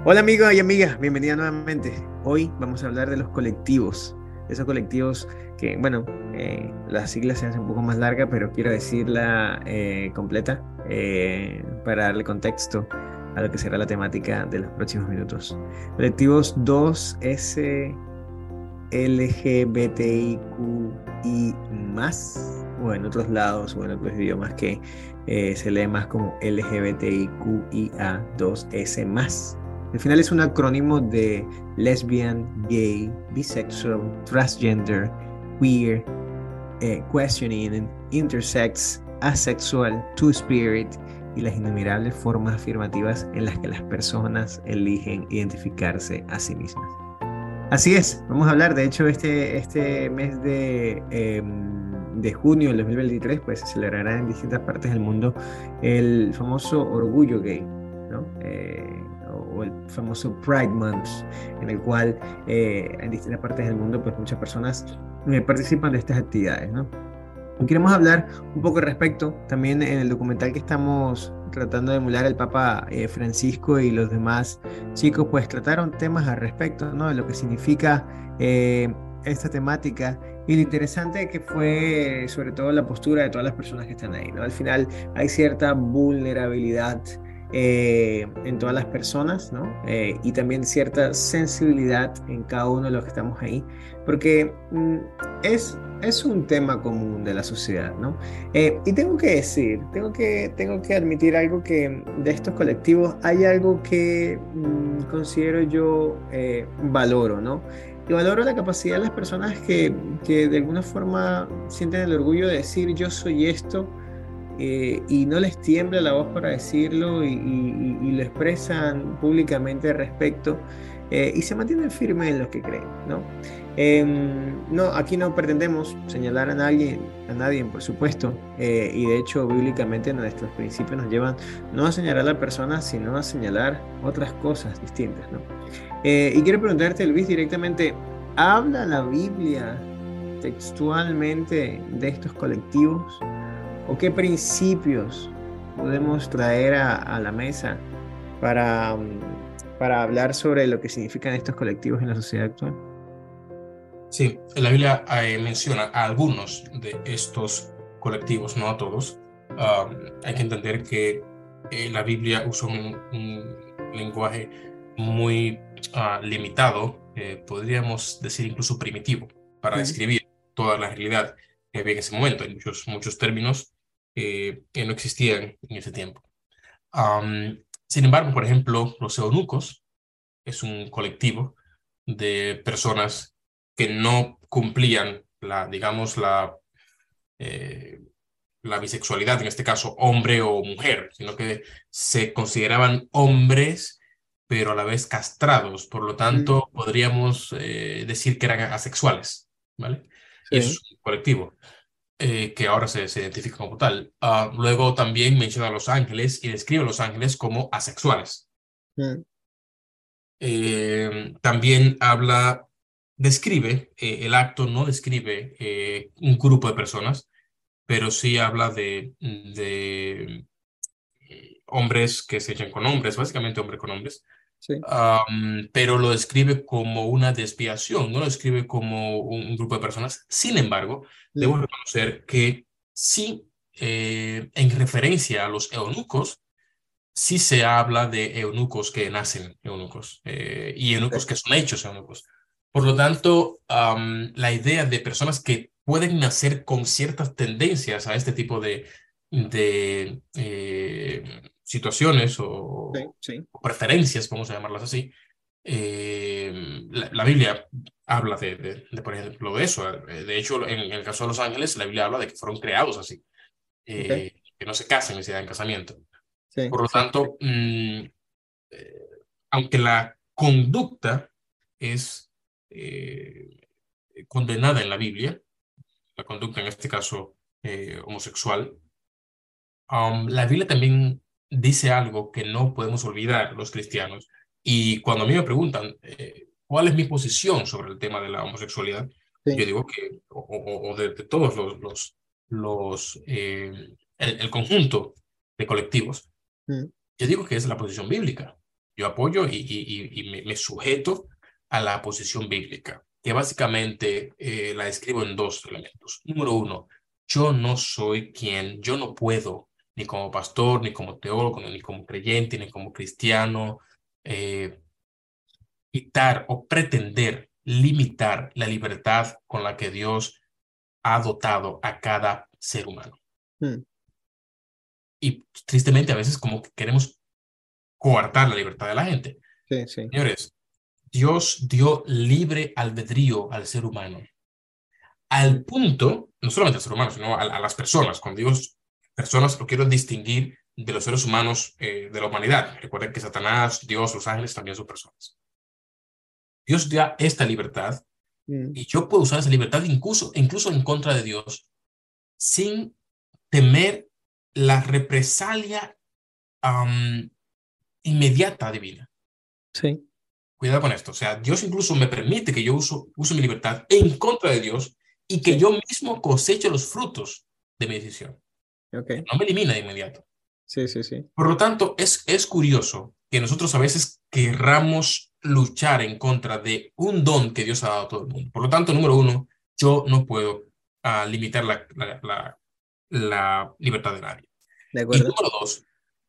Hola amigos y amigas, bienvenida nuevamente. Hoy vamos a hablar de los colectivos, esos colectivos que, bueno, las siglas se hacen un poco más larga, pero quiero decirla completa para darle contexto a lo que será la temática de los próximos minutos. Colectivos 2S LGBTIQI más, o en otros lados o en otros idiomas que se lee más como LGBTIQIA2S más. Al final es un acrónimo de lesbian, gay, bisexual, transgender, queer, questioning, intersex, asexual, two-spirit y las innumerables formas afirmativas en las que las personas eligen identificarse a sí mismas. Así es, vamos a hablar, de hecho, este mes de junio del 2023, pues se celebrará en distintas partes del mundo el famoso orgullo gay, ¿no? O el famoso Pride Month, en el cual en distintas partes del mundo, pues muchas personas participan de estas actividades, ¿no? Queremos hablar un poco al respecto, también en el documental que estamos tratando de emular el Papa Francisco y los demás chicos, pues trataron temas al respecto, ¿no? De lo que significa esta temática y lo interesante que fue sobre todo la postura de todas las personas que están ahí, ¿no? Al final hay cierta vulnerabilidad en todas las personas, ¿no? Y también cierta sensibilidad en cada uno de los que estamos ahí, porque es un tema común de la sociedad, ¿no? Y tengo que decir, tengo que admitir algo que de estos colectivos hay algo que considero yo valoro, ¿no? Y valoro la capacidad de las personas que de alguna forma sienten el orgullo de decir yo soy esto y no les tiembla la voz para decirlo y lo expresan públicamente al respecto y se mantienen firmes en lo que creen, ¿no? No, aquí no pretendemos señalar a nadie, por supuesto, y de hecho bíblicamente nuestros principios nos llevan no a señalar a la persona, sino a señalar otras cosas distintas, ¿no? Y quiero preguntarte, Luis, directamente, ¿habla la Biblia textualmente de estos colectivos? ¿O qué principios podemos traer a la mesa para, para hablar sobre lo que significan estos colectivos en la sociedad actual? Sí, la Biblia menciona a algunos de estos colectivos, no a todos. Hay que entender que la Biblia usa un lenguaje muy limitado, podríamos decir incluso primitivo, para Mm, describir toda la realidad que había en ese momento. Hay muchos términos que no existían en ese tiempo. Sin embargo, por ejemplo, los eunucos es un colectivo de personas que no cumplían digamos, eh, la bisexualidad, en este caso hombre o mujer, sino que se consideraban hombres, pero a la vez castrados. Por lo mm, tanto, podríamos decir que eran asexuales, ¿vale? Y eso sí. es un colectivo que ahora se identifica como tal. Luego también menciona a los ángeles y describe a los ángeles como asexuales. Mm, También describe el acto, no describe un grupo de personas, pero sí habla de hombres que se echan con hombres, básicamente hombres con hombres, sí. pero lo describe como una desviación, no lo describe como un grupo de personas. Sin embargo, debo Mm, reconocer que sí, en referencia a los eunucos, sí se habla de eunucos que nacen eunucos y sí. eunucos que son hechos eunucos. Por lo tanto, la idea de personas que pueden nacer con ciertas tendencias a este tipo de situaciones Sí, sí. o preferencias, vamos a llamarlas así, la Biblia habla por ejemplo, de eso. De hecho, en el caso de los ángeles, la Biblia habla de que fueron creados así, Ok. que no se casen ni se dan casamiento. Sí, Por lo sí. tanto, eh, aunque la conducta es eh, condenada en la Biblia, la conducta en este caso homosexual, la Biblia también dice algo que no podemos olvidar los cristianos. Y cuando a mí me preguntan cuál es mi posición sobre el tema de la homosexualidad, yo Sí. digo que, o de todos el conjunto de colectivos, Mm, yo digo que es la posición bíblica. Yo apoyo y me sujeto a la posición bíblica, que básicamente la describo en dos elementos. Número uno, yo no puedo, ni como pastor, ni como teólogo, ni como creyente, ni como cristiano, eh, quitar o pretender limitar la libertad con la que Dios ha dotado a cada ser humano. Mm, Y tristemente a veces como que queremos coartar la libertad de la gente. sí, sí. Señores, Dios dio libre albedrío al ser humano, Mm, al punto, no solamente al ser humano, sino a las personas. Cuando digo personas, lo quiero distinguir de los seres humanos de la humanidad. Recuerden que Satanás, Dios, los ángeles también son personas. Dios da esta libertad mm, y yo puedo usar esa libertad incluso en contra de Dios sin temer la represalia am, inmediata divina. sí, Cuidado con esto. O sea, Dios incluso me permite que yo use mi libertad en contra de Dios y que sí, yo mismo coseche los frutos de mi decisión. ok. No me elimina de inmediato. Sí, sí, sí. Por lo tanto, es curioso que nosotros a veces querramos luchar en contra de un don que Dios ha dado a todo el mundo. Por lo tanto, número uno, yo no puedo limitar la libertad de nadie. De Y acuerdo. número dos,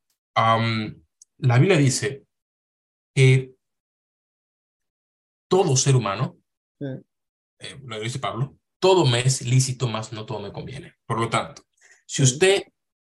la Biblia dice que todo ser humano, Mm, lo dice Pablo, todo me es lícito, mas no todo me conviene. Por lo tanto, si mm, usted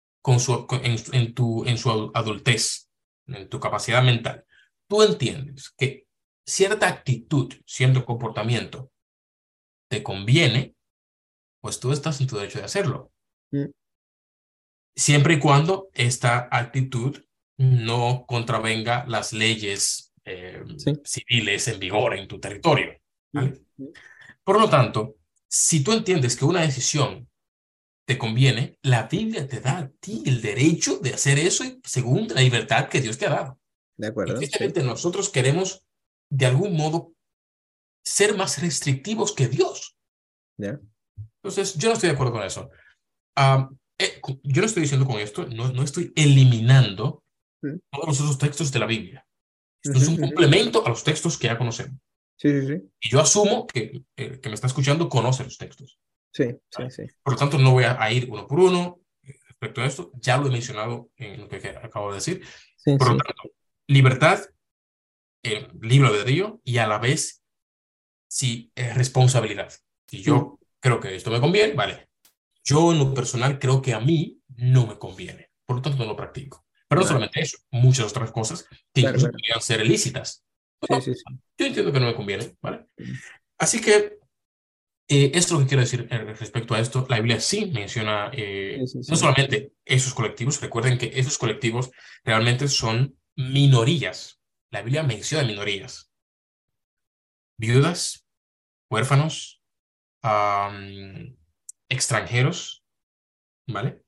en su adultez, en tu capacidad mental, tú entiendes que cierta actitud, cierto comportamiento te conviene, pues tú estás en tu derecho de hacerlo, mm, siempre y cuando esta actitud no contravenga las leyes sí. civiles en vigor en tu territorio, Mm, ¿vale? mm, Por lo tanto, si tú entiendes que una decisión te conviene, la Biblia te da a ti el derecho de hacer eso según la libertad que Dios te ha dado. de Y acuerdo, sí. tristemente nosotros queremos de algún modo ser más restrictivos que Dios. Ya. Entonces, yo no estoy de acuerdo con eso. Yo no estoy diciendo con esto, no estoy eliminando Mm, todos los otros textos de la Biblia. Esto ujú, es un ujú. complemento a los textos que ya conocemos. Sí, sí, sí. Y yo asumo que el que me está escuchando conoce los textos. Sí, sí, ¿Vale? sí. Por lo tanto, no voy a ir uno por uno respecto a esto. Ya lo he mencionado en lo que acabo de decir. Sí, Por lo sí. tanto, libertad, libre albedrío y a la vez, sí, responsabilidad. Si Mm, yo creo que esto me conviene, vale. Yo en lo personal creo que a mí no me conviene. Por lo tanto, no lo practico. Pero no vale. solamente eso, muchas otras cosas que Claro, incluso claro. podrían ser ilícitas. Sí, Pero sí, sí. yo entiendo que no me conviene, ¿vale? Mm, Así que esto es lo que quiero decir respecto a esto. La Biblia sí menciona sí, sí, no sí. solamente esos colectivos, recuerden que esos colectivos realmente son minorías. La Biblia menciona minorías, viudas, huérfanos, am, extranjeros, ¿vale?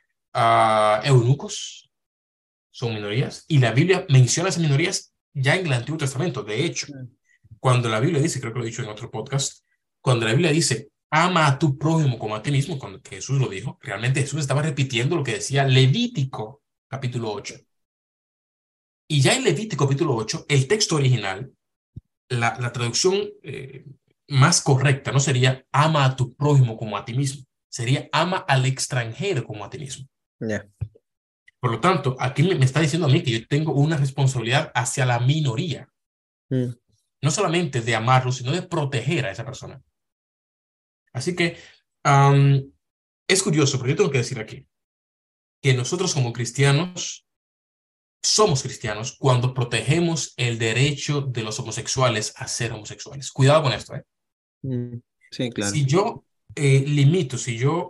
Eunucos son minorías y la Biblia menciona esas minorías ya en el Antiguo Testamento. De hecho, Mm, cuando la Biblia dice, creo que lo he dicho en otro podcast, cuando la Biblia dice, ama a tu prójimo como a ti mismo, cuando Jesús lo dijo, realmente Jesús estaba repitiendo lo que decía Levítico capítulo 8. Y ya en Levítico capítulo 8, el texto original, la traducción más correcta no sería ama a tu prójimo como a ti mismo, sería ama al extranjero como a ti mismo. ya. Por lo tanto, aquí me está diciendo a mí que yo tengo una responsabilidad hacia la minoría, Mm, no solamente de amarlo, sino de proteger a esa persona. Así que am, es curioso, pero yo tengo que decir aquí que nosotros como cristianos somos cristianos cuando protegemos el derecho de los homosexuales a ser homosexuales. Cuidado con esto, ¿eh? mm, sí, claro. Si yo limito, si yo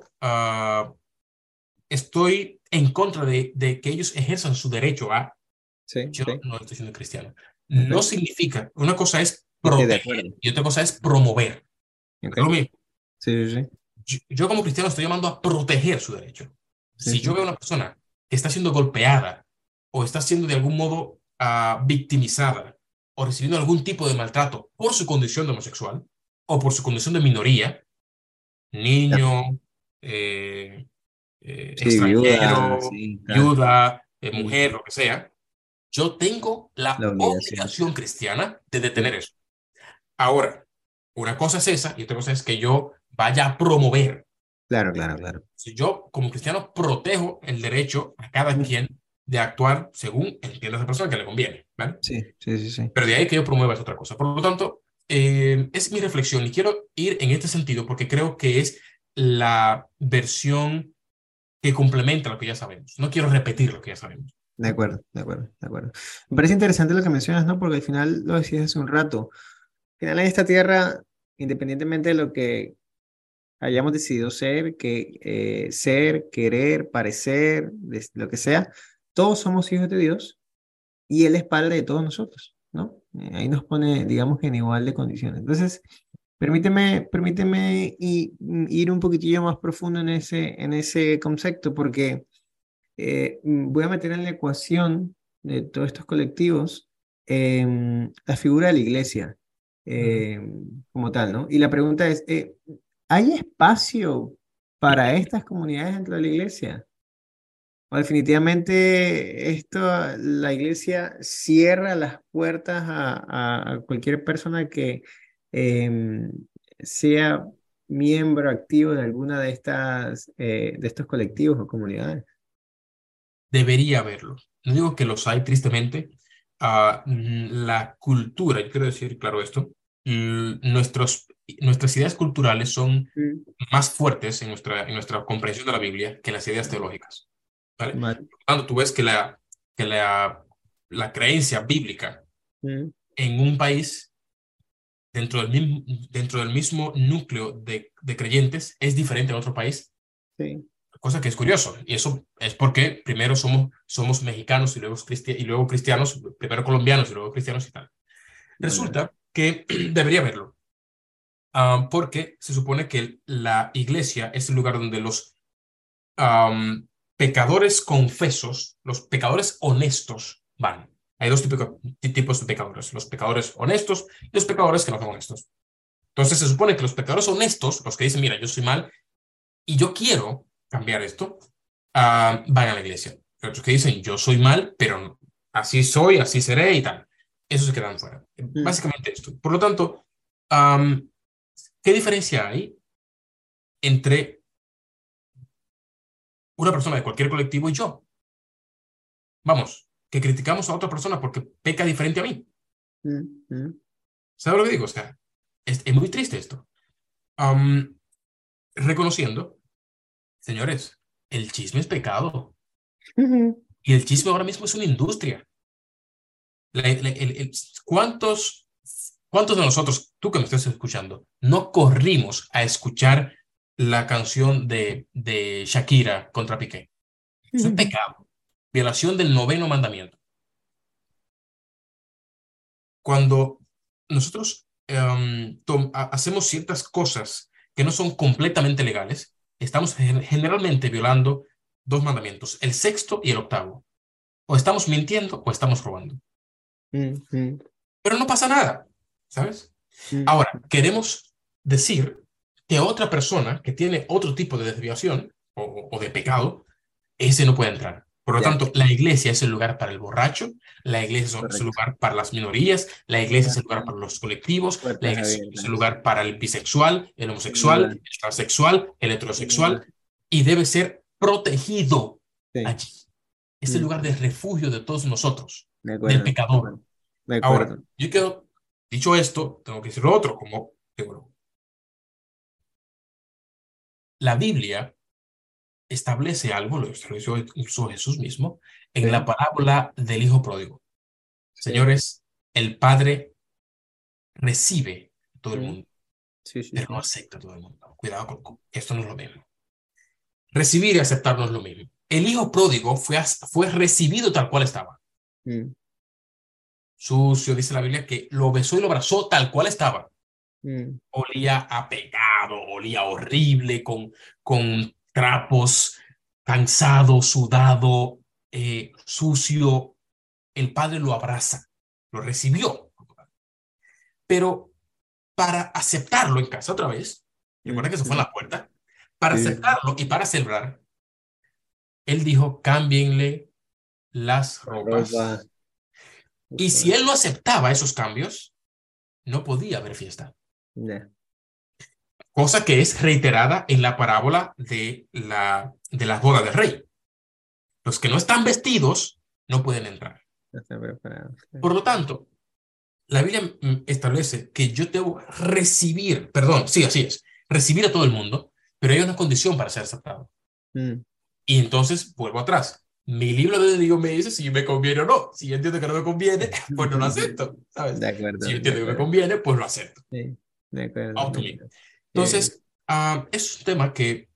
estoy en contra de que ellos ejerzan su derecho a, Sí, yo sí. no estoy siendo cristiano. Ok. No significa, una cosa es Estoy de proteger acuerdo. y otra cosa es promover. Ok. Es lo mismo. Sí, sí, sí. Yo como cristiano estoy llamando a proteger su derecho. Sí, Si yo sí. veo a una persona que está siendo golpeada o está siendo de algún modo victimizada o recibiendo algún tipo de maltrato por su condición de homosexual o por su condición de minoría, Ya. niño, Sí, viuda, extranjero, sí, tal. viuda, Mm, mujer, lo que sea, yo tengo La la obligación. obligación cristiana de Sí. detener eso. Ahora, una cosa es esa y otra cosa es que yo vaya a promover. Claro, claro, claro. Si yo como cristiano protejo el derecho a cada Mm. quien de actuar según entienda esa persona que le conviene, ¿vale? Sí, sí, sí, sí. Pero de ahí que yo promueva es otra cosa. Por lo tanto, es mi reflexión y quiero ir en este sentido porque creo que es la versión que complementa lo que ya sabemos. No quiero repetir lo que ya sabemos. De acuerdo, de acuerdo, de acuerdo. Me parece interesante lo que mencionas, ¿no? Porque al final lo decías hace un rato. Al final en esta tierra, independientemente de lo que hayamos decidido ser, querer, parecer, lo que sea, todos somos hijos de Dios y Él es Padre de todos nosotros, ¿no? Ahí nos pone, digamos que en igual de condiciones. Entonces, permíteme ir un poquitillo más profundo en ese concepto, porque voy a meter en la ecuación de todos estos colectivos la figura de la iglesia Ujú. como tal, ¿no? Y la pregunta es, ¿hay espacio para estas comunidades dentro de la iglesia? O definitivamente esto, la iglesia cierra las puertas a cualquier persona que em, sea miembro activo de alguna de estos colectivos o comunidades. Debería haberlo. No digo que los hay, tristemente. La cultura, yo quiero decir, claro, esto, nuestras ideas culturales son Mm. más fuertes en nuestra comprensión de la Biblia que las ideas teológicas, ¿vale? Vale. Por lo tanto, tú ves que la creencia bíblica Mm. en un país, dentro del mismo núcleo de creyentes, es diferente en otro país, Sí. cosa que es curioso. Y eso es porque primero somos mexicanos y luego cristianos, primero colombianos y luego cristianos y tal. Vale. Resulta que debería haberlo, porque se supone que la iglesia es el lugar donde los pecadores confesos, los pecadores honestos van. Hay dos tipos de pecadores, los pecadores honestos y los pecadores que no son honestos. Entonces se supone que los pecadores honestos, los que dicen, mira, yo soy mal y yo quiero cambiar esto, van a la iglesia. Otros que dicen, yo soy mal, pero así soy, así seré y tal. Eso se quedan fuera. Mm. Básicamente esto. Por lo tanto, am, ¿qué diferencia hay entre una persona de cualquier colectivo y yo? Vamos, que criticamos a otra persona porque peca diferente a mí. Mm. Mm. ¿Sabes lo que digo? O sea, es muy triste esto. Am, reconociendo, señores, el chisme es pecado Ujú. y el chisme ahora mismo es una industria. ¿Cuántos, cuántos de nosotros, tú que me estás escuchando, no corrimos a escuchar la canción de Shakira contra Piqué? Eso es pecado, violación del noveno mandamiento. Cuando nosotros hacemos ciertas cosas que no son completamente legales, estamos generalmente violando dos mandamientos, el sexto y el octavo. O estamos mintiendo o estamos robando. Mm. Mm. Pero no pasa nada, ¿sabes? Mm. Ahora, queremos decir que otra persona que tiene otro tipo de desviación o de pecado, ese no puede entrar. Por lo Ya, tanto, la iglesia es el lugar para el borracho, la iglesia es el correcto. lugar para las minorías, la iglesia es el lugar para los colectivos, la Puertas iglesia es el abiertas. lugar para el bisexual, el Sin homosexual, duda, el transexual, el sin duda. heterosexual, y debe ser protegido Sí. allí. Es el Mm. lugar de refugio de todos nosotros, De del acuerdo, de pecador. acuerdo. De Ahora, acuerdo. yo quiero, dicho esto, tengo que decir lo otro, como que, bueno, la Biblia establece algo, lo estableció incluso Jesús mismo, en la Sí, parábola del hijo pródigo. sí. Señores, el padre recibe a todo el Mm. mundo, Sí, sí, pero no sí. acepta a todo el mundo. Cuidado esto no es lo mismo. Recibir y aceptar no es lo mismo. El hijo pródigo fue recibido tal cual estaba. Mm. Sucio, dice la Biblia, que lo besó y lo abrazó tal cual estaba. Mm. Olía a pecado, olía horrible, con trapos, cansado, sudado, sucio. El padre lo abraza, lo recibió, pero para aceptarlo en casa otra vez, recuerda Mm. que eso fue en Mm. la puerta, para Sí, sí, sí. aceptarlo y para celebrar, él dijo, cámbienle las La ropa. ropas, Y si él no aceptaba esos cambios, no podía haber fiesta. Ya, Cosa que es reiterada en la parábola de las bodas del rey. Los que no están vestidos no pueden entrar. no está preparado. Por lo tanto, la Biblia establece que yo debo recibir, perdón, sí, así es, recibir a todo el mundo, pero hay una condición para ser aceptado. Mm, Y entonces vuelvo atrás. Mi libro de Dios me dice si me conviene o no. Si yo entiendo que no me conviene, pues no lo acepto, ¿sabes? de Si acuerdo, yo de entiendo que me acuerdo. conviene, pues lo acepto. Sí, de acuerdo, Up de to me. acuerdo. Qué bien. Entonces, es un tema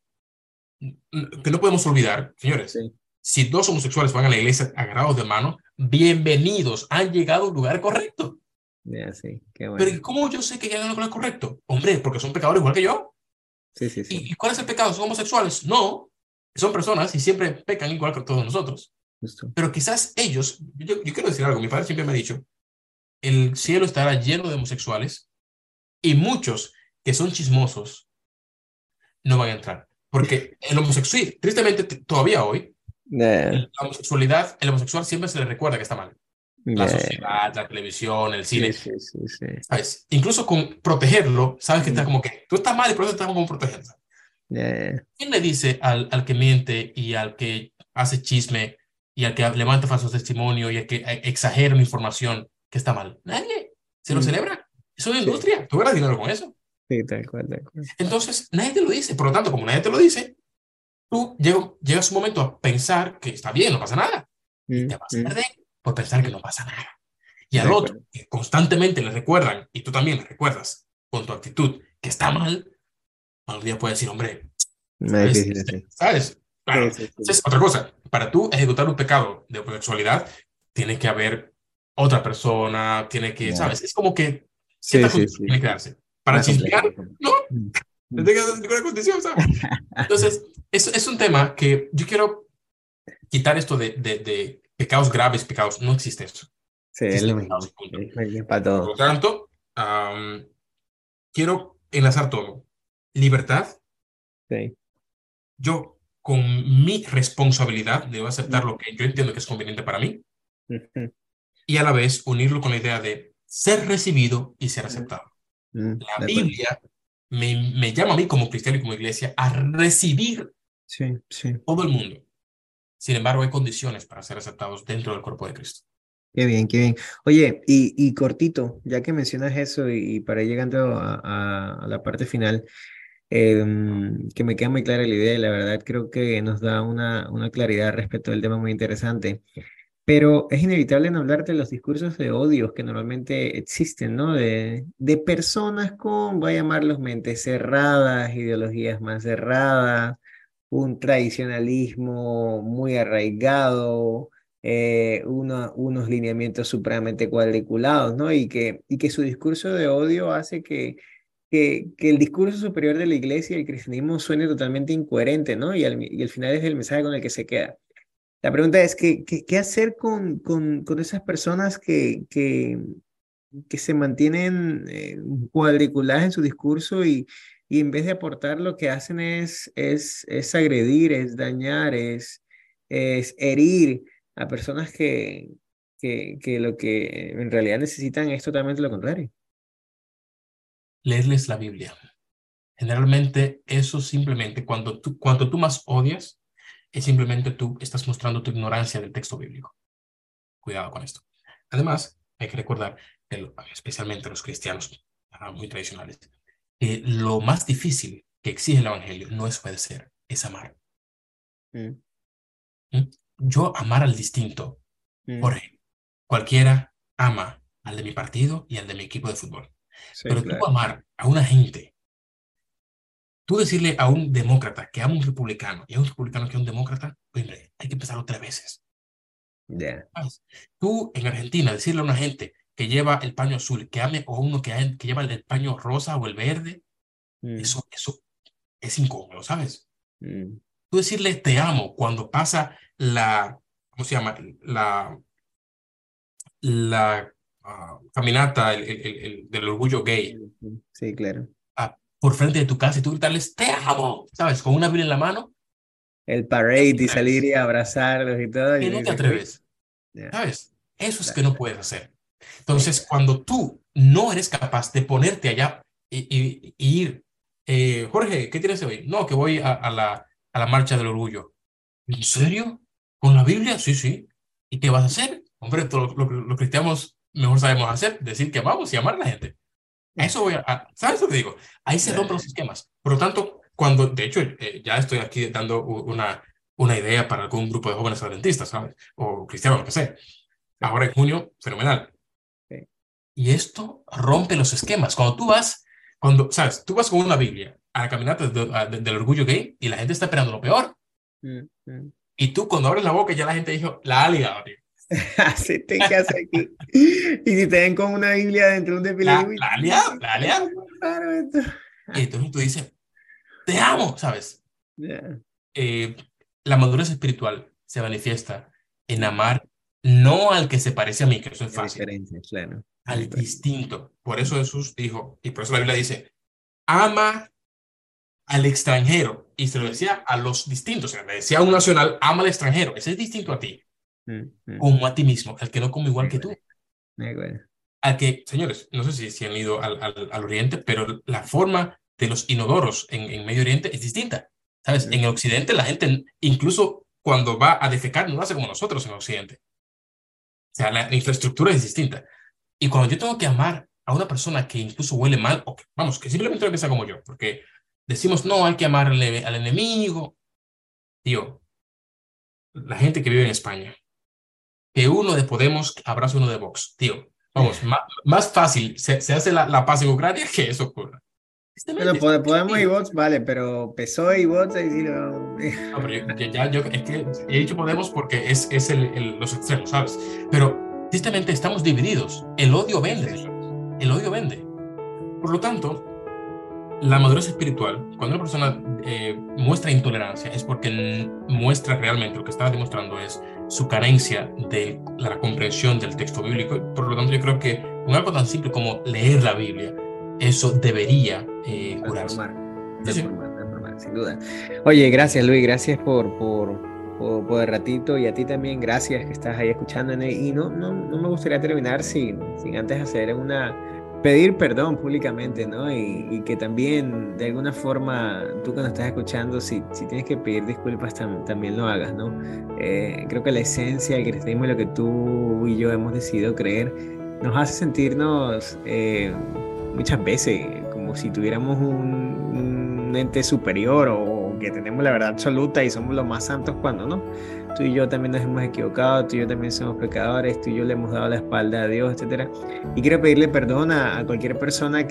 que no podemos olvidar, señores. Sí, Si dos homosexuales van a la iglesia agarrados de mano, bienvenidos, han llegado al lugar correcto. ya, sí, qué Pero bueno. ¿y cómo yo sé que llegan al lugar correcto? Hombre, porque son pecadores igual que yo. Sí, sí, sí, ¿Y cuál es el pecado? ¿Son homosexuales? No, son personas y siempre pecan igual que todos nosotros. justo. Pero quizás ellos, yo quiero decir algo, mi padre siempre me ha dicho, el cielo estará lleno de homosexuales y muchos que son chismosos no van a entrar. Porque el homosexual, tristemente, todavía hoy, Ya, la homosexualidad, el homosexual siempre se le recuerda que está mal. La ya, sociedad, la televisión, el sí, cine, sí, sí, sí. ¿sabes? Incluso con protegerlo, sabes que está Mm, como que tú estás mal y por eso estamos como protegiendo. ya, ya. ¿Quién le dice al que miente y al que hace chisme y al que levanta falsos testimonios y al que exagera una información que está mal? Nadie. Se lo Mm, celebra. Es una sí, industria. Tú ganas dinero con eso. sí, tal cual, tal cual. Entonces, nadie te lo dice. Por lo tanto, como nadie te lo dice, tú llegas un momento a pensar que está bien, no pasa nada. Y Mm, te vas a mm, perder por pensar que mm, no pasa nada. Y de al otro, acuerdo. que constantemente le recuerdan, y tú también le recuerdas con tu actitud que está mal, algún día puedes decir, hombre, Más ¿sabes? difícil así. ¿Sabes? Sí, Claro. sí, sí. Entonces, otra cosa, para tú ejecutar un pecado de homosexualidad, tiene que haber otra persona, tiene que, Ya. ¿sabes? Es como que Sí, cierta sí, condición sí. tiene que darse. Para Más complejo, chismear, más complejo. no, Mm, no mm. tiene que darse ninguna condición, ¿sabes? Entonces, es un tema que yo quiero quitar esto de pecados graves, pecados. No existe eso. Sí, es lo Existen mismo. pecados, punto. Es para Por lo todo. tanto, quiero enlazar todo. Libertad, Sí. yo con mi responsabilidad debo aceptar Mm, lo que yo entiendo que es conveniente para mí ujú, y a la vez unirlo con la idea de ser recibido y ser mm, aceptado. La de acuerdo. Biblia me llama a mí como cristiano y como iglesia a recibir Sí, sí. todo el mundo. Sin embargo, hay condiciones para ser aceptados dentro del cuerpo de Cristo. Qué bien, qué bien. Oye, y cortito, ya que mencionas eso y para ir llegando a la parte final, que me queda muy clara la idea y la verdad creo que nos da una claridad respecto al tema muy interesante. Pero es inevitable no hablar de los discursos de odios que normalmente existen, ¿no? De personas con, voy a llamarlos mentes cerradas, ideologías más cerradas, un tradicionalismo muy arraigado, unos lineamientos supremamente cuadriculados, ¿no? Y que su discurso de odio hace que el discurso superior de la iglesia y el cristianismo suene totalmente incoherente, ¿no? Y al final es el mensaje con el que se queda. La pregunta es, ¿qué hacer con esas personas que se mantienen cuadriculadas en su discurso y en vez de aportar lo que hacen es agredir, es dañar, es herir a personas que lo que en realidad necesitan es totalmente lo contrario? Leerles la Biblia. Generalmente eso simplemente, cuando tú más odias, es simplemente tú estás mostrando tu ignorancia del texto bíblico. Cuidado con esto. Además, hay que recordar, especialmente los cristianos muy tradicionales, que lo más difícil que exige el Evangelio no es obedecer, es amar. Mm, ¿Mm? Yo amar al distinto. mm, Jorge, cualquiera ama al de mi partido y al de mi equipo de fútbol. sí, Pero tú claro. amar a una gente, tú decirle a un demócrata que ama a un republicano y a un republicano que a un demócrata, hombre, hay que empezarlo 3 veces. Ya. ¿Sabes? Tú en Argentina decirle a una gente que lleva el paño azul, que ame o uno que lleva el paño rosa o el verde, Mm, eso es incómodo, ¿sabes? mm, Tú decirle te amo cuando pasa ¿cómo se llama? La caminata del orgullo gay sí, claro. por frente de tu casa y tú gritarles te amo, ¿sabes? Con una Biblia en la mano, El que no parade te y salir atreves, y abrazarlos y todo, y que tú no te dices, uy, atreves, ya. ¿sabes? Eso es que Claro. no puedes hacer. Entonces, Exacto. cuando tú no eres capaz de ponerte allá y ir, Jorge, ¿qué tienes hoy? No, que voy a la marcha del orgullo. ¿En serio? ¿Con la Biblia? Sí, sí. ¿Y qué vas a hacer? Hombre, todo lo que los cristianos mejor sabemos hacer, decir que amamos y amar a la gente. A eso voy ¿sabes lo que digo? Ahí se rompen los esquemas. Por lo tanto, cuando, de hecho, ya estoy aquí dando una idea para algún grupo de jóvenes adventistas, ¿sabes? O cristianos, lo que sea. Ahora en junio, fenomenal. Sí. Y esto rompe los esquemas. ¿Sabes? Tú vas con una Biblia a la caminata del orgullo gay y la gente está esperando lo peor. Mm, mm. Y tú cuando abres la boca ya la gente dijo, la ha liado, tío. Así te casa aquí. Y si te ven con una Biblia dentro de un desfile, uy, La ha liado, la ha está liado. muy raro esto. Y entonces tú dices, te amo, ¿sabes? Ya. Eh, la madurez espiritual se manifiesta en Mm. amar no al que se parece a mí, que eso es Es fácil, diferente, claro. Es al diferente. distinto. Por eso Jesús dijo, y por eso la Biblia dice, ama al extranjero. Y se lo decía a los distintos. O sea, le decía a un nacional, ama al extranjero. Ese es distinto a ti, Mm, mm. como a ti mismo, al que no come igual De que acuerdo, tú. de acuerdo. Al que, señores, no sé si han ido al Oriente, pero la forma de los inodoros en Medio Oriente es distinta. ¿Sabes? En Mm, el Occidente la gente, incluso cuando va a defecar, no lo hace como nosotros en Occidente. O sea, la infraestructura es distinta. Y cuando yo tengo que amar a una persona que incluso huele mal, o que, vamos, que simplemente no piensa como yo, porque decimos, no, hay que amar al enemigo. Tío, la gente que vive en España, que uno de Podemos abraza uno de Vox, tío. Vamos, más fácil se hace la paz en Ucrania que eso ocurra. Bueno, Tristemente, estamos Podemos y divididos. bots, vale, pero PSOE y bots, ahí sí lo... No, pero es que he dicho Podemos porque es los extremos, ¿sabes? Pero tristemente estamos divididos. El odio Sí, vende, sí. señores. El odio vende. Por lo tanto, la madurez espiritual, cuando una persona muestra intolerancia, es porque muestra realmente lo que está demostrando es su carencia de la comprensión del texto bíblico. Por lo tanto, yo creo que un algo tan simple como leer la Biblia, eso debería curarse. Transformar, Sí, sí. transformar, transformar, sin duda. Oye, gracias Luis, gracias por el ratito y a ti también, gracias que estás ahí escuchándome. Y no me gustaría terminar sin antes hacer pedir perdón públicamente, ¿no? Y que también de alguna forma tú que nos estás escuchando, si tienes que pedir disculpas, también lo hagas, ¿no? Creo que la esencia del cristianismo y lo que tú y yo hemos decidido creer nos hace sentirnos muchas veces como si tuviéramos un ente superior o que tenemos la verdad absoluta y somos los más santos cuando no. Tú y yo también nos hemos equivocado, tú y yo también somos pecadores, tú y yo le hemos dado la espalda a Dios, etcétera. Y quiero pedirle perdón a cualquier persona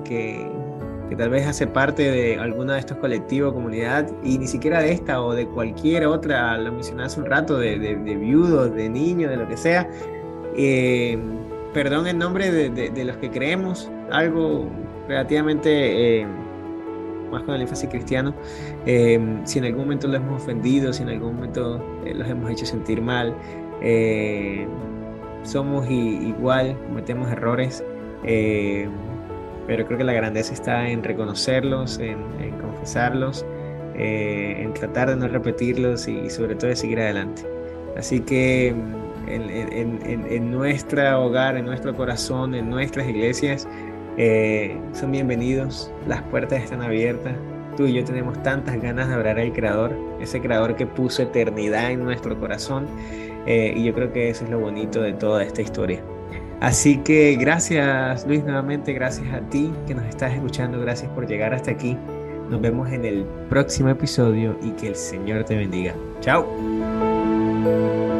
que tal vez hace parte de alguna de estos colectivos, comunidad, y ni siquiera de esta o de cualquier otra, lo mencioné hace un rato, de viudos, de niños, de lo que sea. Eh, Perdón en nombre de los que creemos algo relativamente más con el énfasis cristiano. Si en algún momento los hemos ofendido, si en algún momento los hemos hecho sentir mal, eh, somos igual, cometemos errores, eh, pero creo que la grandeza está en reconocerlos, en confesarlos, en tratar de no repetirlos y sobre todo de seguir adelante. Así que en nuestro hogar, en nuestro corazón, en nuestras iglesias, son bienvenidos, las puertas están abiertas. Tú y yo tenemos tantas ganas de adorar al Creador, ese Creador que puso eternidad en nuestro corazón, y yo creo que eso es lo bonito de toda esta historia. Así que gracias Luis nuevamente, gracias a ti que nos estás escuchando, gracias por llegar hasta aquí. Nos vemos en el próximo episodio y que el Señor te bendiga. Chao.